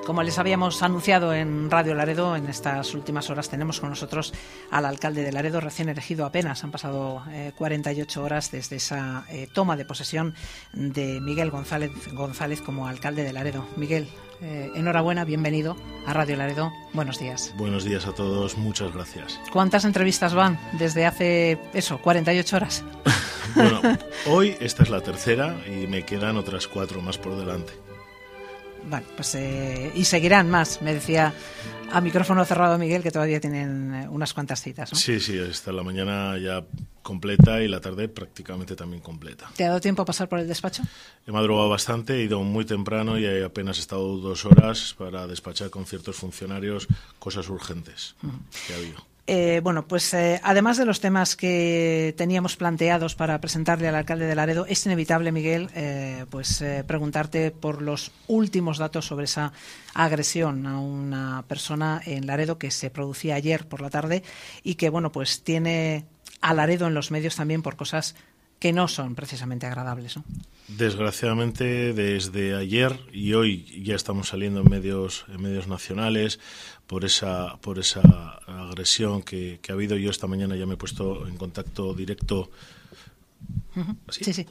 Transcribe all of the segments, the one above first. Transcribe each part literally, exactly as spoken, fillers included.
Como les habíamos anunciado en Radio Laredo, en estas últimas horas tenemos con nosotros al alcalde de Laredo, recién elegido apenas. Han pasado eh, cuarenta y ocho horas desde esa eh, toma de posesión de Miguel González, González como alcalde de Laredo. Miguel, eh, enhorabuena, bienvenido a Radio Laredo. Buenos días. Buenos días a todos, muchas gracias. ¿Cuántas entrevistas van desde hace, eso, cuarenta y ocho horas? Bueno, hoy esta es la tercera y me quedan otras cuatro más por delante. Vale, pues eh, y seguirán más, me decía a micrófono cerrado Miguel, que todavía tienen eh, unas cuantas citas, ¿no? Sí, sí, está la mañana ya completa y la tarde prácticamente también completa. ¿Te ha dado tiempo a pasar por el despacho? He madrugado bastante, he ido muy temprano y he apenas estado dos horas para despachar con ciertos funcionarios cosas urgentes uh-huh. que ha habido. Eh, bueno, pues eh, además de los temas que teníamos planteados para presentarle al alcalde de Laredo, es inevitable, Miguel, eh, pues eh, preguntarte por los últimos datos sobre esa agresión a una persona en Laredo que se producía ayer por la tarde y que, bueno, pues tiene a Laredo en los medios también por cosas que no son precisamente agradables, ¿no? Desgraciadamente, desde ayer y hoy ya estamos saliendo en medios, en medios nacionales por esa, por esa agresión que, que ha habido. Yo esta mañana ya me he puesto en contacto directo. Uh-huh. ¿Sí? Sí, sí.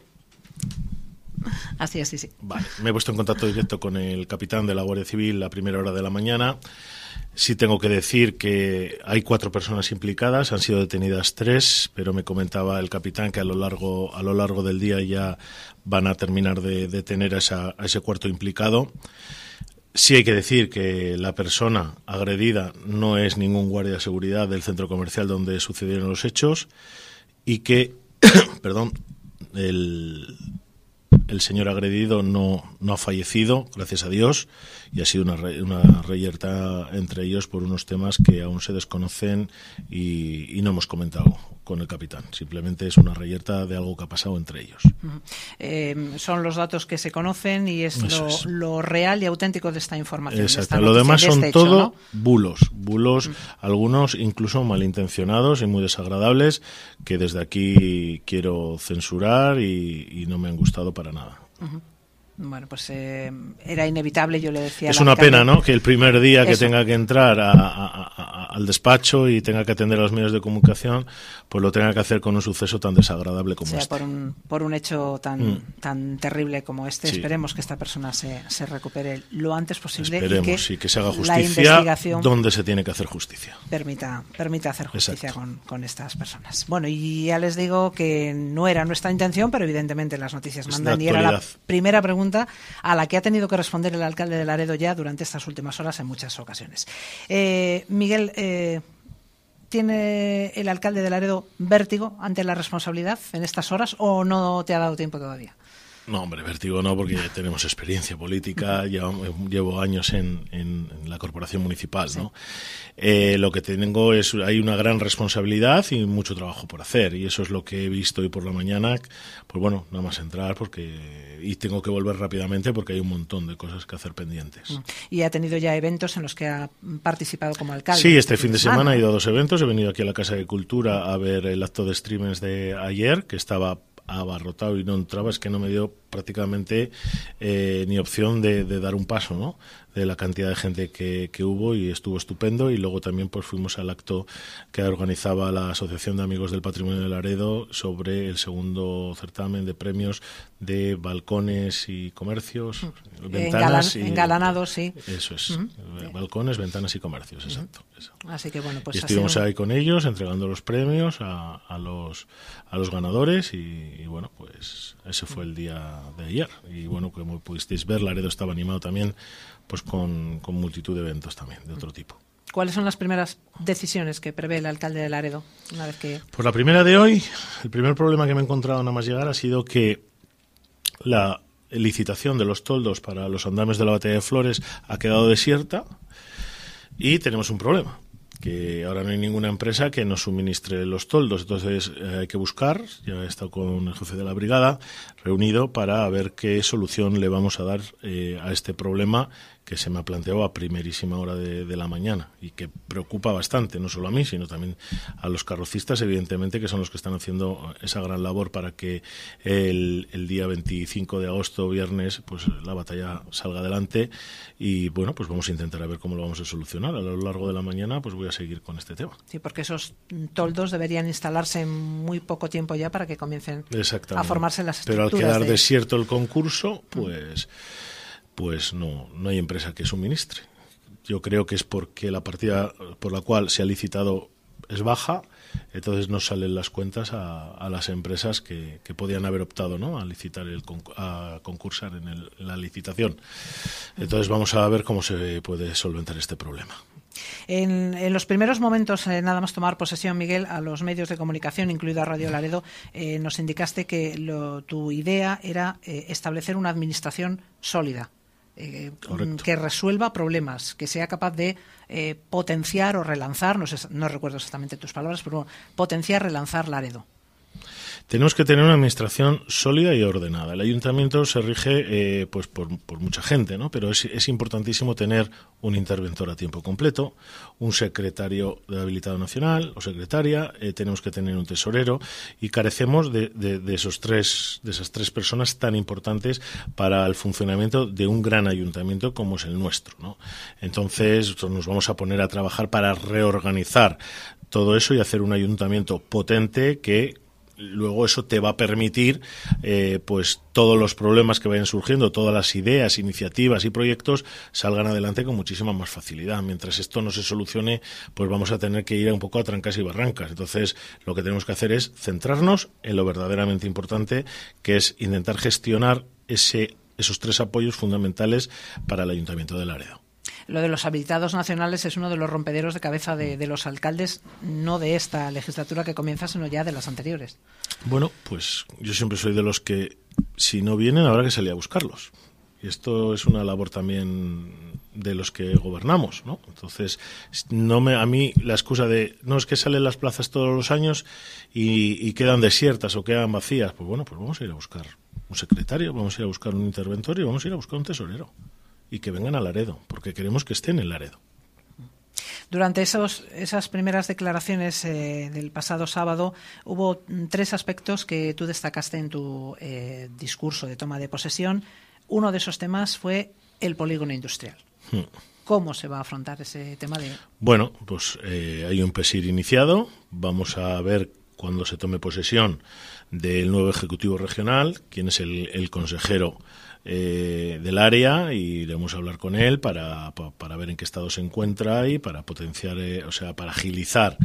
Así es, sí, sí. Vale, me he puesto en contacto directo con el capitán de la Guardia Civil a primera hora de la mañana. Sí tengo que decir que hay cuatro personas implicadas, han sido detenidas tres, pero me comentaba el capitán que a lo largo, a lo largo del día ya van a terminar de detener a, esa, a ese cuarto implicado. Sí hay que decir que la persona agredida no es ningún guardia de seguridad del centro comercial donde sucedieron los hechos y que, perdón, el... El señor agredido no, no ha fallecido, gracias a Dios, y ha sido una, re, una reyerta entre ellos por unos temas que aún se desconocen y, y no hemos comentado con el capitán. Simplemente es una reyerta de algo que ha pasado entre ellos. Uh-huh. Eh, son los datos que se conocen y es lo, es lo real y auténtico de esta información. Exacto. De esta lo demás de son este todo hecho, ¿no? bulos, bulos, uh-huh. algunos incluso malintencionados y muy desagradables que desde aquí quiero censurar y, y no me han gustado para nada. Uh-huh. Bueno, pues eh, era inevitable, yo le decía. Es una alcalde, pena, ¿no?, que el primer día que eso. tenga que entrar a, a, a, al despacho y tenga que atender a los medios de comunicación, pues lo tenga que hacer con un suceso tan desagradable como o sea, este. Por un, por un hecho tan, mm. tan terrible como este, sí. Esperemos que esta persona se, se recupere lo antes posible. Esperemos, y que, sí, que se haga justicia donde se tiene que hacer justicia. Permita, permita hacer justicia con, con estas personas. Bueno, y ya les digo que no era nuestra intención, pero evidentemente las noticias es mandan y era la primera pregunta a la que ha tenido que responder el alcalde de Laredo ya durante estas últimas horas en muchas ocasiones. Eh, Miguel, eh, ¿tiene el alcalde de Laredo vértigo ante la responsabilidad en estas horas o no te ha dado tiempo todavía? No, hombre, vértigo no, porque ya tenemos experiencia política, ya llevo años en, en, en la corporación municipal, sí. ¿no? Eh, lo que tengo es, hay una gran responsabilidad y mucho trabajo por hacer, y eso es lo que he visto hoy por la mañana. Pues bueno, nada más entrar, porque y tengo que volver rápidamente porque hay un montón de cosas que hacer pendientes. ¿Y ha tenido ya eventos en los que ha participado como alcalde? Sí, este fin de semana he ido a dos eventos, he venido aquí a la Casa de Cultura a ver el acto de streamers de ayer, que estaba abarrotado y no entraba, es que no me dio prácticamente eh, ni opción de, de dar un paso, ¿no?, de la cantidad de gente que, que hubo, y estuvo estupendo. Y luego también pues fuimos al acto que organizaba la Asociación de Amigos del Patrimonio de Laredo sobre el segundo certamen de premios de balcones y comercios, mm. ventanas Engalan, y engalanados, sí. Eso es, mm-hmm. balcones, ventanas y comercios, exacto. Mm-hmm. Eso. Así que bueno, pues y estuvimos sido... ahí con ellos entregando los premios a, a los a los ganadores y, y bueno, pues ese fue el día de ayer. Y bueno, como pudisteis ver, Laredo estaba animado también pues con, con multitud de eventos también de otro tipo. ¿Cuáles son las primeras decisiones que prevé el alcalde de Laredo una vez que...? Pues la primera de hoy, el primer problema que me he encontrado nada más llegar ha sido que la licitación de los toldos para los andames de la Batalla de Flores ha quedado desierta y tenemos un problema, que ahora no hay ninguna empresa que nos suministre los toldos. Entonces eh, hay que buscar, ya he estado con el jefe de la brigada reunido para ver qué solución le vamos a dar eh, a este problema que se me ha planteado a primerísima hora de, de la mañana y que preocupa bastante, no solo a mí, sino también a los carrocistas, evidentemente, que son los que están haciendo esa gran labor para que el, el día veinticinco de agosto, viernes, pues la batalla salga adelante. Y bueno, pues vamos a intentar a ver cómo lo vamos a solucionar. A lo largo de la mañana pues voy a seguir con este tema. Sí, porque esos toldos deberían instalarse en muy poco tiempo ya para que comiencen a formarse las estructuras. Pero al quedar de... desierto el concurso, pues, pues no, no hay empresa que suministre. Yo creo que es porque la partida por la cual se ha licitado es baja, entonces no salen las cuentas a, a las empresas que, que podían haber optado, ¿no?, a licitar el a concursar en, el, en la licitación. Entonces vamos a ver cómo se puede solventar este problema. En, en los primeros momentos, eh, nada más tomar posesión, Miguel, a los medios de comunicación, incluida Radio Laredo, eh, nos indicaste que lo, tu idea era eh, establecer una administración sólida. Eh, que resuelva problemas, que sea capaz de eh, potenciar o relanzar, no sé, no recuerdo exactamente tus palabras, pero potenciar, relanzar Laredo. Tenemos que tener una administración sólida y ordenada. El ayuntamiento se rige eh, pues por, por mucha gente, ¿no? Pero es, es importantísimo tener un interventor a tiempo completo, un secretario de habilitado nacional o secretaria, eh, tenemos que tener un tesorero y carecemos de, de, de esos tres, de esas tres personas tan importantes para el funcionamiento de un gran ayuntamiento como es el nuestro, ¿no? Entonces nos vamos a poner a trabajar para reorganizar todo eso y hacer un ayuntamiento potente que luego eso te va a permitir eh, pues todos los problemas que vayan surgiendo, todas las ideas, iniciativas y proyectos salgan adelante con muchísima más facilidad. Mientras esto no se solucione, pues vamos a tener que ir un poco a trancas y barrancas. Entonces lo que tenemos que hacer es centrarnos en lo verdaderamente importante, que es intentar gestionar ese, esos tres apoyos fundamentales para el Ayuntamiento de Laredo. Lo de los habilitados nacionales es uno de los rompederos de cabeza de, de los alcaldes, no de esta legislatura que comienza, sino ya de las anteriores. Bueno, pues yo siempre soy de los que, si no vienen, habrá que salir a buscarlos. Y esto es una labor también de los que gobernamos, ¿no? Entonces, no me, a mí la excusa de, no, es que salen las plazas todos los años y, y quedan desiertas o quedan vacías, pues bueno, pues vamos a ir a buscar un secretario, vamos a ir a buscar un interventor y vamos a ir a buscar un tesorero. Y que vengan a Laredo, porque queremos que estén en Laredo. Durante esos, esas primeras declaraciones eh, del pasado sábado hubo tres aspectos que tú destacaste en tu eh, discurso de toma de posesión. Uno de esos temas fue el polígono industrial. Hmm. ¿Cómo se va a afrontar ese tema de...? Bueno, pues eh, hay un PESIR iniciado. Vamos a ver cuando se tome posesión del nuevo Ejecutivo Regional, quién es el, el consejero Eh, del área, y iremos a hablar con él para, para, para ver en qué estado se encuentra y para potenciar, eh, o sea, para agilizar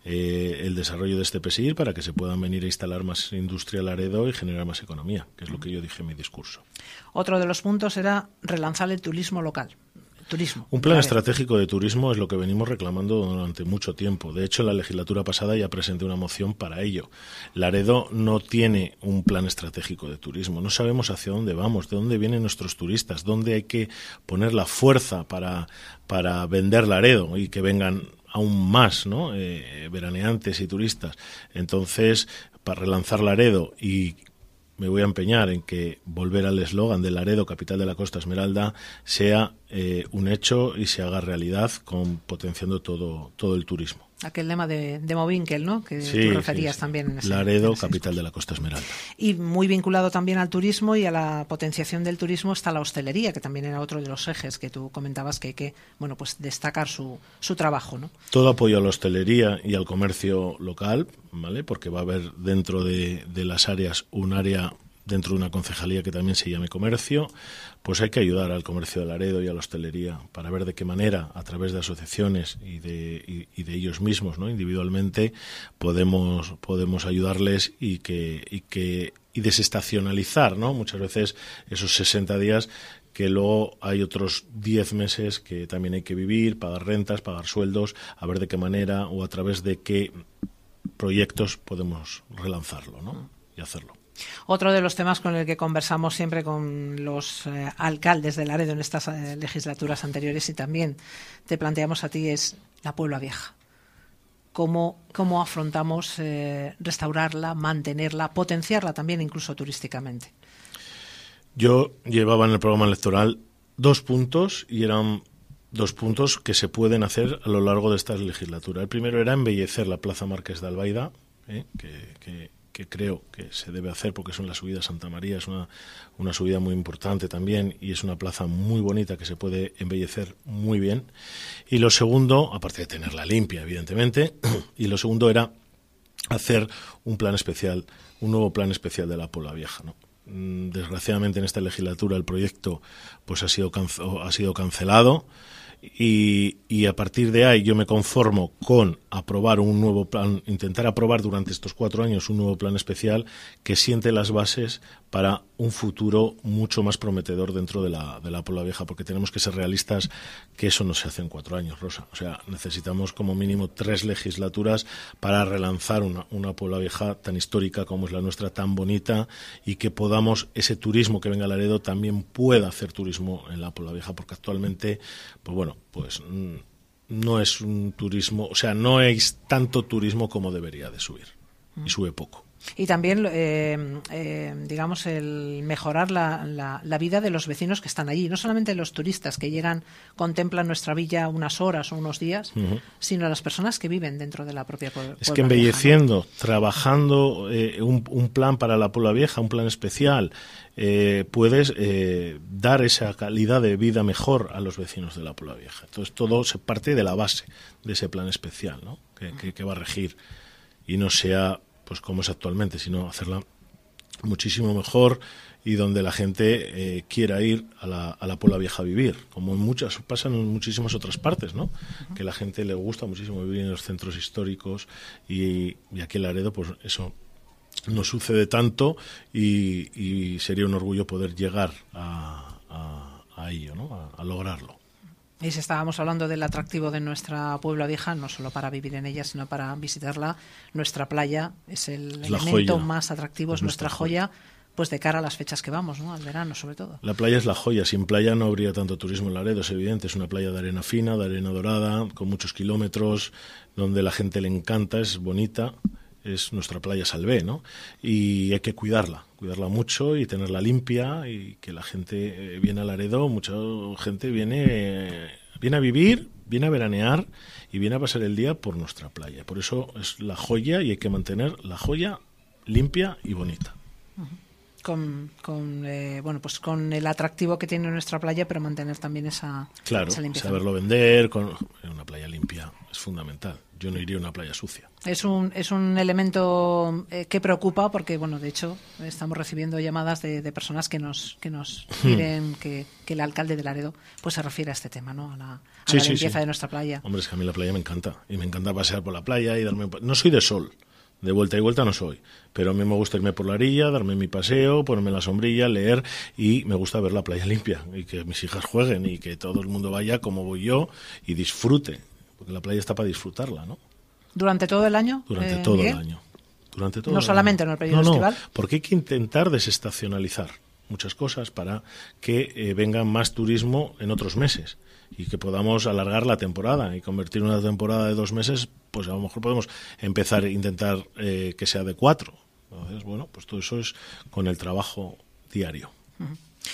eh, el desarrollo de este PESIR para que se puedan venir a instalar más industria a Laredo y generar más economía, que es lo que yo dije en mi discurso. Otro de los puntos era relanzar el turismo local. Turismo. Un plan estratégico de turismo es lo que venimos reclamando durante mucho tiempo. De hecho, en la legislatura pasada ya presenté una moción para ello. Laredo no tiene un plan estratégico de turismo. No sabemos hacia dónde vamos, de dónde vienen nuestros turistas, dónde hay que poner la fuerza para, para vender Laredo y que vengan aún más, ¿no? eh, veraneantes y turistas. Entonces, para relanzar Laredo, y me voy a empeñar en que volver al eslogan de Laredo, capital de la Costa Esmeralda, sea eh, un hecho y se haga realidad, con potenciando todo todo el turismo. Aquel lema de, de Movinkel, ¿no?, que sí, tú referías sí, sí. también en ese Laredo, en ese capital discurso. de la Costa Esmeralda. Y muy vinculado también al turismo y a la potenciación del turismo está la hostelería, que también era otro de los ejes que tú comentabas que hay que, bueno, pues destacar su, su trabajo, ¿no? Todo apoyo a la hostelería y al comercio local, ¿vale? Porque va a haber dentro de, de las áreas un área dentro de una concejalía que también se llame comercio, pues hay que ayudar al comercio de Laredo y a la hostelería para ver de qué manera, a través de asociaciones y de, y, y de ellos mismos, ¿no?, individualmente, podemos podemos ayudarles y que y que y desestacionalizar, ¿no?, muchas veces esos sesenta días, que luego hay otros diez meses que también hay que vivir, pagar rentas, pagar sueldos, a ver de qué manera o a través de qué proyectos podemos relanzarlo, ¿no?, y hacerlo. Otro de los temas con el que conversamos siempre con los eh, alcaldes de Laredo en estas eh, legislaturas anteriores, y también te planteamos a ti, es la Puebla Vieja. ¿Cómo, cómo afrontamos eh, restaurarla, mantenerla, potenciarla también incluso turísticamente? Yo llevaba en el programa electoral dos puntos y eran dos puntos que se pueden hacer a lo largo de esta legislatura. El primero era embellecer la Plaza Marqués de Albaida, ¿eh? que, que, que creo que se debe hacer porque es en la subida a Santa María, es una, una subida muy importante también y es una plaza muy bonita que se puede embellecer muy bien. Y lo segundo, aparte de tenerla limpia, evidentemente, y lo segundo era hacer un plan especial, un nuevo plan especial de la Puebla Vieja, ¿no? Desgraciadamente en esta legislatura el proyecto pues ha sido canc- ha sido cancelado y, y a partir de ahí yo me conformo con aprobar un nuevo plan, intentar aprobar durante estos cuatro años un nuevo plan especial que siente las bases para un futuro mucho más prometedor dentro de la, de la Puebla Vieja, porque tenemos que ser realistas que eso no se hace en cuatro años, Rosa. O sea, necesitamos como mínimo tres legislaturas para relanzar una, una Puebla Vieja tan histórica como es la nuestra, tan bonita, y que podamos, ese turismo que venga a Laredo también pueda hacer turismo en la Puebla Vieja, porque actualmente, pues bueno, pues no es un turismo, o sea, no es tanto turismo como debería de subir, y sube poco. Y también, eh, eh, digamos, el mejorar la, la, la vida de los vecinos que están allí. No solamente los turistas que llegan, contemplan nuestra villa unas horas o unos días, uh-huh. sino las personas que viven dentro de la propia Puebla Vieja. Es que embelleciendo, ¿no? Trabajando eh, un, un plan para la Puebla Vieja, un plan especial, eh, puedes eh, dar esa calidad de vida mejor a los vecinos de la Puebla Vieja. Entonces, todo se parte de la base de ese plan especial, ¿no? que, que, que va a regir y no sea pues como es actualmente, sino hacerla muchísimo mejor y donde la gente eh, quiera ir a la, a la Puebla Vieja a vivir, como en muchas, pasan en muchísimas otras partes, ¿no? Uh-huh. Que la gente le gusta muchísimo vivir en los centros históricos y, y aquí en Laredo, pues eso no sucede tanto y, y sería un orgullo poder llegar a, a, a ello, ¿no? A, a lograrlo. Y si estábamos hablando del atractivo de nuestra Puebla Vieja, no solo para vivir en ella, sino para visitarla, nuestra playa es el es elemento más atractivo, es, es nuestra joya, joya, pues de cara a las fechas que vamos, ¿no? Al verano sobre todo. La playa es la joya, sin playa no habría tanto turismo en Laredo, es evidente, es una playa de arena fina, de arena dorada, con muchos kilómetros, donde la gente le encanta, es bonita, es nuestra playa Salvé, ¿no? Y hay que cuidarla, cuidarla mucho y tenerla limpia y que la gente eh, viene a Laredo, mucha gente viene, eh, viene a vivir, viene a veranear y viene a pasar el día por nuestra playa. Por eso es la joya y hay que mantener la joya limpia y bonita. Uh-huh. Con, con eh, bueno, pues con el atractivo que tiene nuestra playa, pero mantener también esa, claro, esa limpieza. Saberlo vender, con una playa limpia es fundamental. Yo no iría a una playa sucia. Es un, es un elemento eh, que preocupa porque, bueno, de hecho, estamos recibiendo llamadas de, de personas que nos que nos piden que, que el alcalde de Laredo pues se refiere a este tema, ¿no? A la, a sí, la sí, limpieza sí. de nuestra playa. Hombre, es que a mí la playa me encanta. Y me encanta pasear por la playa y darme... No soy de sol. De vuelta y vuelta no soy. Pero a mí me gusta irme por la orilla, darme mi paseo, ponerme la sombrilla, leer y me gusta ver la playa limpia y que mis hijas jueguen y que todo el mundo vaya como voy yo y disfrute. Porque la playa está para disfrutarla, ¿no? ¿Durante todo el año? Durante eh, todo Miguel? el año. Durante todo no el solamente año. en el periodo no, no, estival. Porque hay que intentar desestacionalizar muchas cosas para que eh, venga más turismo en otros meses y que podamos alargar la temporada y convertir una temporada de dos meses, pues a lo mejor podemos empezar a intentar eh, que sea de cuatro. Entonces, bueno, pues todo eso es con el trabajo diario. Uh-huh.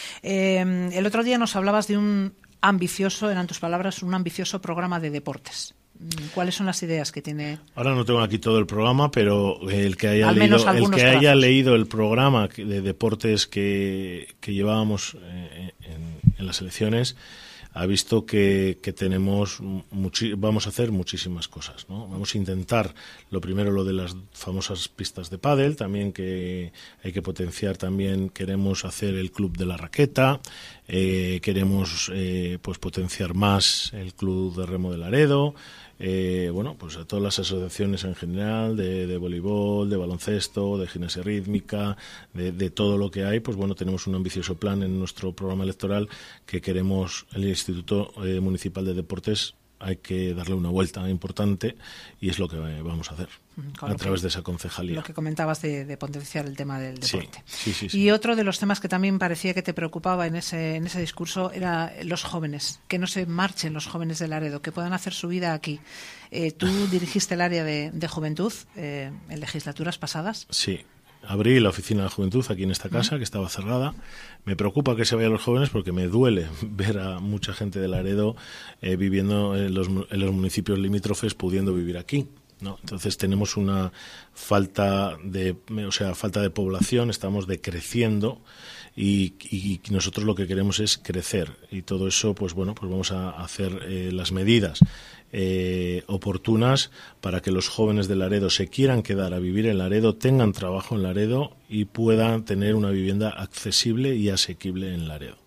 Eh, el otro día nos hablabas de un ambicioso, eran tus palabras, un ambicioso programa de deportes. ¿Cuáles son las ideas que tiene? Ahora no tengo aquí todo el programa, pero el que haya, Al leído, menos el que trazos. haya leído el programa de deportes que, que llevábamos eh, en, en las elecciones ha visto que, que tenemos muchi- vamos a hacer muchísimas cosas, ¿no? Vamos a intentar, lo primero, lo de las famosas pistas de pádel, también que hay que potenciar, también queremos hacer el club de la raqueta, eh, queremos eh, pues potenciar más el club de remo de Laredo, eh, bueno, pues a todas las asociaciones en general, de, de voleibol, de baloncesto, de gimnasia rítmica, de, de todo lo que hay, pues bueno, tenemos un ambicioso plan en nuestro programa electoral que queremos, el Instituto eh, Municipal de Deportes, hay que darle una vuelta importante y es lo que vamos a hacer con a través de esa concejalía. Lo que comentabas de, de potenciar el tema del deporte. Sí, sí, sí, sí. Y otro de los temas que también parecía que te preocupaba en ese, en ese discurso era los jóvenes, que no se marchen los jóvenes de Laredo, que puedan hacer su vida aquí. Eh, tú dirigiste el área de, de juventud eh, en legislaturas pasadas. Sí. abrí la oficina de la juventud aquí en esta casa, que estaba cerrada. Me preocupa que se vayan los jóvenes porque me duele ver a mucha gente de Laredo eh, viviendo en los, en los municipios limítrofes, pudiendo vivir aquí, ¿no? Entonces tenemos una falta de, o sea, falta de población, estamos decreciendo y, y nosotros lo que queremos es crecer, y todo eso, pues bueno, pues vamos a hacer eh, las medidas eh, oportunas para que los jóvenes de Laredo se quieran quedar a vivir en Laredo, tengan trabajo en Laredo y puedan tener una vivienda accesible y asequible en Laredo.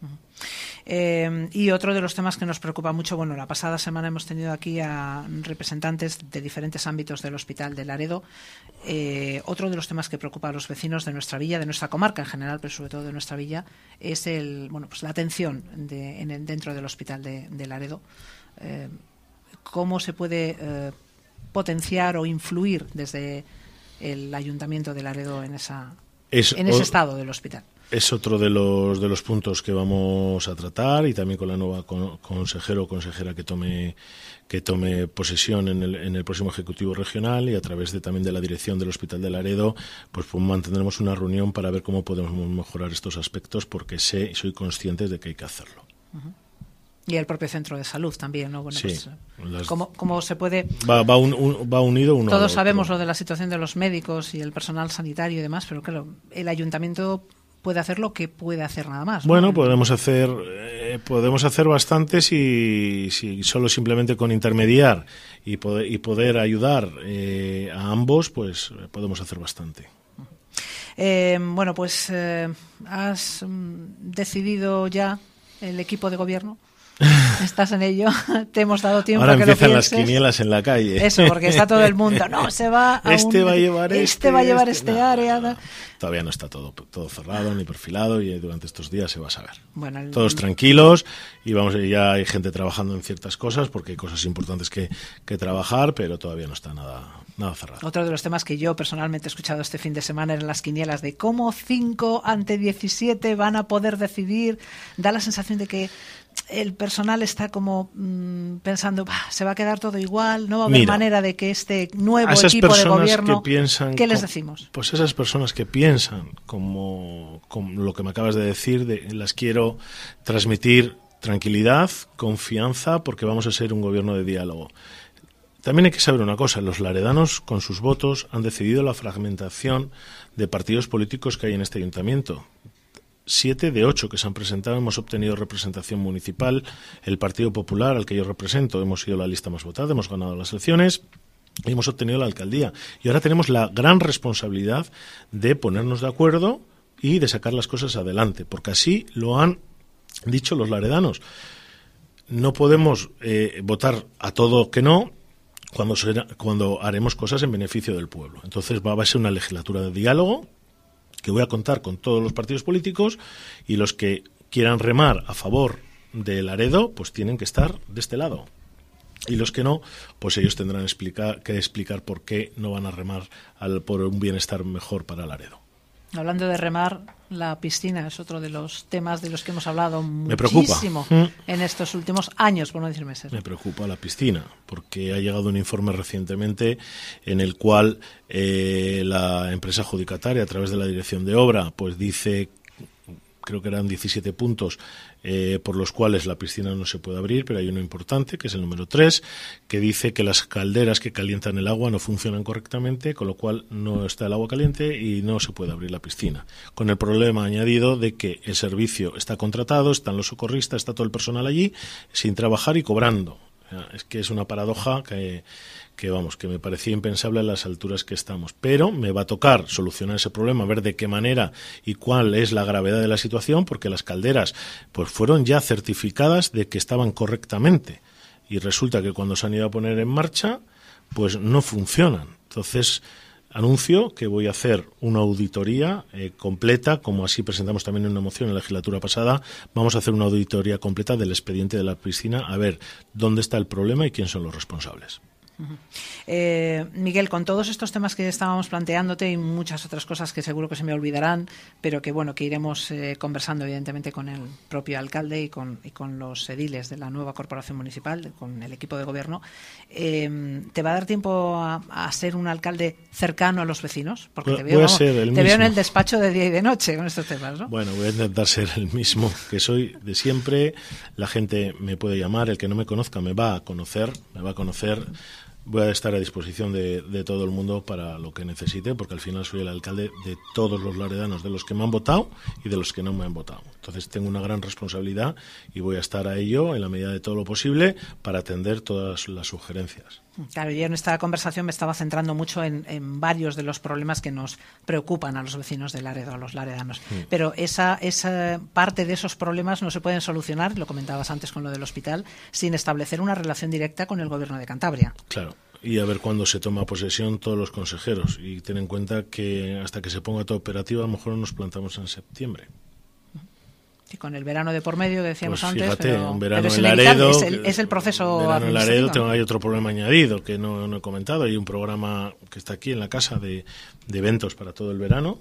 Eh, y otro de los temas que nos preocupa mucho, bueno, la pasada semana hemos tenido aquí a representantes de diferentes ámbitos del Hospital de Laredo. Eh, otro de los temas que preocupa a los vecinos de nuestra villa, de nuestra comarca en general, pero sobre todo de nuestra villa, es el, bueno, pues la atención de, en el, dentro del Hospital de, de Laredo. Eh, ¿Cómo se puede eh, potenciar o influir desde el Ayuntamiento de Laredo en, esa, es, en ese o... estado del hospital? Es otro de los de los puntos que vamos a tratar, y también con la nueva con, consejero o consejera que tome que tome posesión en el, en el próximo Ejecutivo Regional, y a través de también de la dirección del Hospital de Laredo, pues, pues mantendremos una reunión para ver cómo podemos mejorar estos aspectos, porque sé y soy consciente de que hay que hacerlo. Uh-huh. Y el propio centro de salud también, ¿no? Bueno, sí, pues, las... ¿cómo, ¿cómo se puede...? Va, va, un, un, va unido uno. Todos sabemos lo de la situación de los médicos y el personal sanitario y demás, pero claro, el ayuntamiento puede hacer lo que puede hacer nada más, ¿no? Bueno, podemos hacer eh, podemos hacer bastante si, si solo simplemente con intermediar y poder, y poder ayudar eh, a ambos, pues podemos hacer bastante. Eh, bueno, pues eh, has mm, decidido ya el equipo de gobierno. Estás en ello, te hemos dado tiempo Ahora a que lo empiezan pienses. Las quinielas en la calle. Eso, porque está todo el mundo, no, se va a este un, va a llevar este, este va a llevar este, este no, área. no, no. Todavía no está todo todo cerrado ni perfilado, y durante estos días se va a saber. Bueno, el, todos tranquilos, y vamos, ya hay gente trabajando en ciertas cosas porque hay cosas importantes que, que trabajar, pero todavía no está nada nada cerrado. Otro de los temas que yo personalmente he escuchado este fin de semana eran las quinielas de cómo cinco ante diecisiete van a poder decidir. Da la sensación de que el personal está como mmm, pensando, bah, se va a quedar todo igual, no va a haber Mira, manera de que este nuevo equipo de gobierno... Que piensan, ¿qué les como, decimos? Pues esas personas que piensan como, como lo que me acabas de decir, de, las quiero transmitir tranquilidad, confianza, porque vamos a ser un gobierno de diálogo. También hay que saber una cosa, los laredanos con sus votos han decidido la fragmentación de partidos políticos que hay en este ayuntamiento. Siete de ocho que se han presentado hemos obtenido representación municipal. El Partido Popular, al que yo represento, hemos sido la lista más votada, hemos ganado las elecciones y hemos obtenido la alcaldía. Y ahora tenemos la gran responsabilidad de ponernos de acuerdo y de sacar las cosas adelante, porque así lo han dicho los laredanos. No podemos eh, votar a todo que no cuando, será, cuando haremos cosas en beneficio del pueblo. Entonces va a ser una legislatura de diálogo, que voy a contar con todos los partidos políticos, y los que quieran remar a favor de Laredo, pues tienen que estar de este lado. Y los que no, pues ellos tendrán explicar, que explicar por qué no van a remar al, por un bienestar mejor para Laredo. Hablando de remar, la piscina es otro de los temas de los que hemos hablado Me muchísimo preocupa. en estos últimos años, por no decir meses. Me preocupa la piscina, porque ha llegado un informe recientemente en el cual eh, la empresa adjudicataria, a través de la dirección de obra, pues dice, creo que eran diecisiete puntos eh, por los cuales la piscina no se puede abrir, pero hay uno importante, que es el número tres, que dice que las calderas que calientan el agua no funcionan correctamente, con lo cual no está el agua caliente y no se puede abrir la piscina. Con el problema añadido de que el servicio está contratado, están los socorristas, está todo el personal allí, sin trabajar y cobrando. Es que es una paradoja que, que vamos, que me parecía impensable a las alturas que estamos. Pero me va a tocar solucionar ese problema, ver de qué manera y cuál es la gravedad de la situación, porque las calderas pues fueron ya certificadas de que estaban correctamente. Y resulta que cuando se han ido a poner en marcha, pues no funcionan. Entonces, anuncio que voy a hacer una auditoría eh, completa, como así presentamos también en una moción en la legislatura pasada. Vamos a hacer una auditoría completa del expediente de la piscina, a ver dónde está el problema y quién son los responsables. Uh-huh. Eh, Miguel, con todos estos temas que estábamos planteándote y muchas otras cosas que seguro que se me olvidarán, pero que bueno que iremos eh, conversando evidentemente con el propio alcalde y con, y con los ediles de la nueva corporación municipal, con el equipo de gobierno, eh, ¿te va a dar tiempo a, a ser un alcalde cercano a los vecinos? Porque voy, te, veo, voy a vamos, ser el te mismo. veo en el despacho de día y de noche con estos temas, ¿no? Bueno, voy a intentar ser el mismo que soy de siempre. La gente me puede llamar, el que no me conozca me va a conocer, me va a conocer. Voy a estar a disposición de, de todo el mundo para lo que necesite, porque al final soy el alcalde de todos los laredanos, de los que me han votado y de los que no me han votado. Entonces tengo una gran responsabilidad y voy a estar a ello en la medida de todo lo posible para atender todas las sugerencias. Claro, yo en esta conversación me estaba centrando mucho en, en varios de los problemas que nos preocupan a los vecinos de Laredo, a los laredanos. Sí. Pero esa, esa parte de esos problemas no se pueden solucionar, lo comentabas antes con lo del hospital, sin establecer una relación directa con el Gobierno de Cantabria. Claro. Y a ver cuándo se toma posesión todos los consejeros. Y ten en cuenta que hasta que se ponga todo operativo, a lo mejor nos plantamos en septiembre. Sí, con el verano de por medio, que decíamos pues antes, fíjate, pero, un verano pero es en Laredo, es el, es el proceso verano en Laredo administrativo. tengo, hay otro problema añadido que no, no he comentado. Hay un programa que está aquí en la casa de, de eventos para todo el verano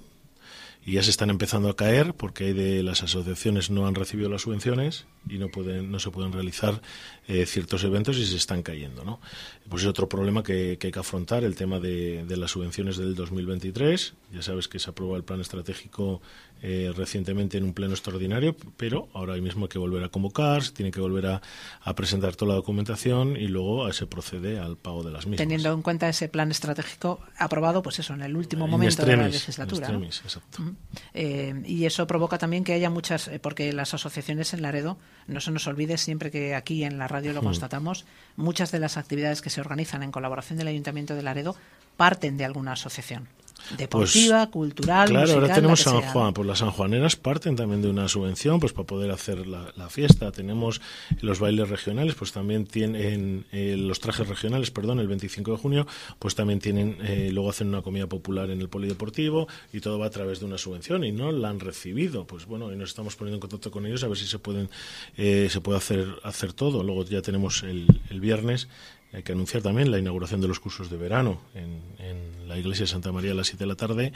y ya se están empezando a caer porque hay de las asociaciones no han recibido las subvenciones y no pueden no se pueden realizar eh, ciertos eventos y se están cayendo, ¿no? Pues es otro problema que, que hay que afrontar, el tema de, de las subvenciones del dos mil veintitrés. Ya sabes que se aprobó el plan estratégico eh, recientemente en un pleno extraordinario, pero ahora mismo hay que volver a convocar, se tiene que volver a, a presentar toda la documentación y luego se procede al pago de las mismas. Teniendo en cuenta ese plan estratégico aprobado, pues eso, en el último momento extremis, de la legislatura. En extremis, ¿no? Exacto. Uh-huh. eh, y eso provoca también que haya muchas, eh, porque las asociaciones en Laredo, no se nos olvide siempre que aquí en la radio lo uh-huh. constatamos, muchas de las actividades que se organizan en colaboración del Ayuntamiento de Laredo parten de alguna asociación. Deportiva, pues, cultural, claro, musical, ahora tenemos la que San sea. Juan, pues las sanjuaneras parten también de una subvención pues para poder hacer la, la fiesta. Tenemos los bailes regionales, pues también tienen eh, los trajes regionales, perdón, el veinticinco de junio, pues también tienen, eh, luego hacen una comida popular en el polideportivo y todo va a través de una subvención y no la han recibido. Pues bueno, y nos estamos poniendo en contacto con ellos a ver si se pueden eh, se puede hacer hacer todo. Luego ya tenemos el, el viernes. Hay que anunciar también la inauguración de los cursos de verano en, en la iglesia de Santa María a las siete de la tarde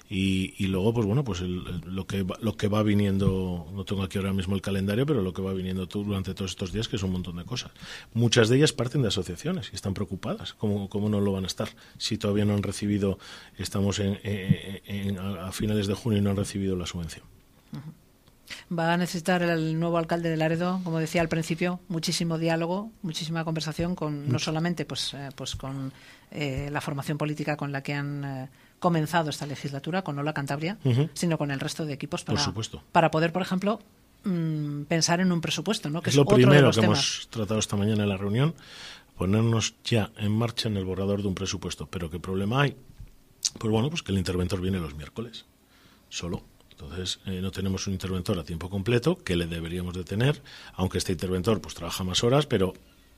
y, y luego pues bueno pues el, el, lo que va, lo que va viniendo, no tengo aquí ahora mismo el calendario, pero lo que va viniendo tú durante todos estos días, que es un montón de cosas. Muchas de ellas parten de asociaciones y están preocupadas. ¿Cómo, cómo no lo van a estar si todavía no han recibido, estamos en, en, en, a finales de junio y no han recibido la subvención? Uh-huh. Va a necesitar el nuevo alcalde de Laredo, como decía al principio, muchísimo diálogo, muchísima conversación con no solamente pues eh, pues con eh, la formación política con la que han eh, comenzado esta legislatura, con Hola Cantabria, uh-huh. sino con el resto de equipos para, para poder, por ejemplo, mmm, pensar en un presupuesto, ¿no? Que es, es lo otro primero de los que temas. Hemos tratado esta mañana en la reunión, ponernos ya en marcha en el borrador de un presupuesto. Pero ¿qué problema hay? Pues bueno, pues que el interventor viene los miércoles, solo. Entonces, eh, no tenemos un interventor a tiempo completo, que le deberíamos de tener, aunque este interventor pues trabaja más horas, pero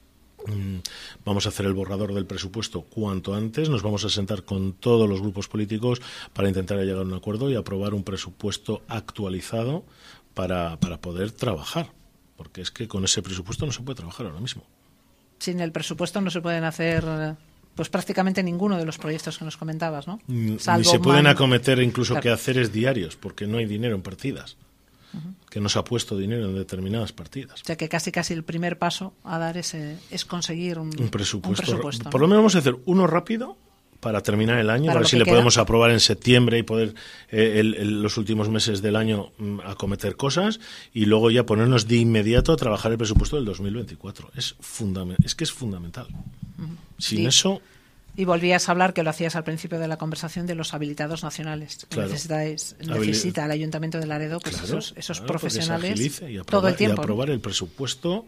mmm, vamos a hacer el borrador del presupuesto cuanto antes, nos vamos a sentar con todos los grupos políticos para intentar llegar a un acuerdo y aprobar un presupuesto actualizado para, para poder trabajar, porque es que con ese presupuesto no se puede trabajar ahora mismo. Sin el presupuesto no se pueden hacer... Pues prácticamente ninguno de los proyectos que nos comentabas, ¿no? Salvo Ni se pueden man... acometer incluso claro. quehaceres diarios, porque no hay dinero en partidas, uh-huh. que no se ha puesto dinero en determinadas partidas. O sea que casi casi el primer paso a dar es, es conseguir un, un presupuesto. Un presupuesto Por ¿no? lo menos vamos a hacer uno rápido para terminar el año, para a ver si le queda. podemos aprobar en septiembre y poder eh, el, el, los últimos meses del año mm, acometer cosas y luego ya ponernos de inmediato a trabajar el presupuesto del dos mil veinticuatro. Es, fundament- es que es fundamental. Uh-huh. Sin sí. eso... Y volvías a hablar, que lo hacías al principio de la conversación, de los habilitados nacionales. Claro. Necesitáis, necesita el Ayuntamiento de Laredo pues claro, esos, esos claro, profesionales y aprobar, todo el tiempo. Y aprobar ¿no? el presupuesto,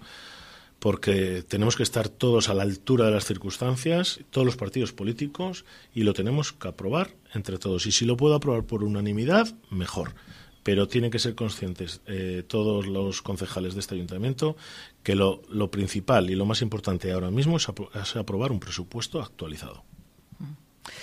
porque tenemos que estar todos a la altura de las circunstancias, todos los partidos políticos, y lo tenemos que aprobar entre todos. Y si lo puedo aprobar por unanimidad, mejor. Pero tienen que ser conscientes eh, todos los concejales de este ayuntamiento que lo, lo principal y lo más importante ahora mismo es, apro- es aprobar un presupuesto actualizado.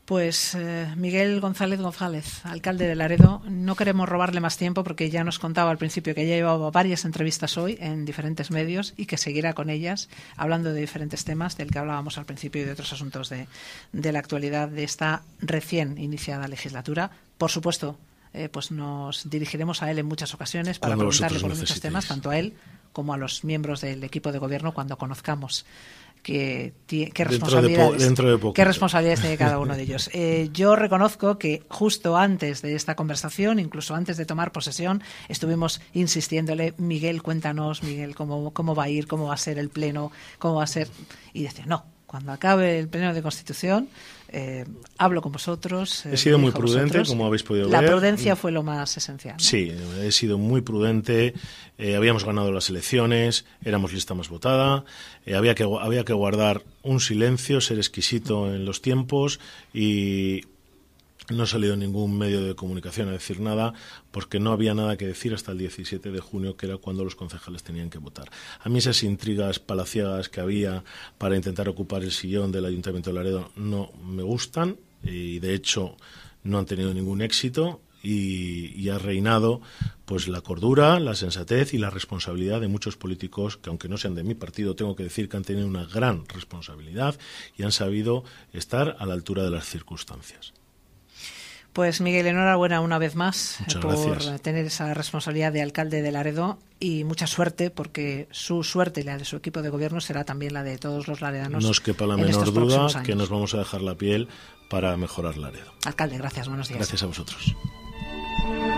Pues eh, Miguel González González, alcalde de Laredo, no queremos robarle más tiempo porque ya nos contaba al principio que ya llevaba varias entrevistas hoy en diferentes medios y que seguirá con ellas hablando de diferentes temas del que hablábamos al principio y de otros asuntos de, de la actualidad de esta recién iniciada legislatura. Por supuesto, eh, pues nos dirigiremos a él en muchas ocasiones para cuando preguntarle por muchos temas, tanto a él como a los miembros del equipo de gobierno cuando conozcamos qué, qué responsabilidades, dentro de po- qué responsabilidades tiene cada uno de ellos. Eh, yo reconozco que justo antes de esta conversación, incluso antes de tomar posesión, estuvimos insistiéndole, Miguel, cuéntanos, Miguel, cómo, cómo va a ir, cómo va a ser el pleno, cómo va a ser... Y decía, no, cuando acabe el pleno de Constitución, eh, hablo con vosotros. Eh, he sido muy vosotros. prudente, como habéis podido La ver. La prudencia fue lo más esencial, ¿no? Sí, he sido muy prudente. Eh, habíamos ganado las elecciones, éramos lista más votada. Eh, había que había que guardar un silencio, ser exquisito en los tiempos y no ha salido ningún medio de comunicación a decir nada porque no había nada que decir hasta el diecisiete de junio, que era cuando los concejales tenían que votar. A mí esas intrigas palaciegas que había para intentar ocupar el sillón del Ayuntamiento de Laredo no me gustan y, de hecho, no han tenido ningún éxito y, y ha reinado pues la cordura, la sensatez y la responsabilidad de muchos políticos que, aunque no sean de mi partido, tengo que decir que han tenido una gran responsabilidad y han sabido estar a la altura de las circunstancias. Pues Miguel, enhorabuena una vez más Muchas por gracias. tener esa responsabilidad de alcalde de Laredo y mucha suerte, porque su suerte y la de su equipo de gobierno será también la de todos los laredanos. No os quepa la en menor estos duda próximos años. que nos vamos a dejar la piel para mejorar Laredo. Alcalde, gracias, buenos días. Gracias a vosotros.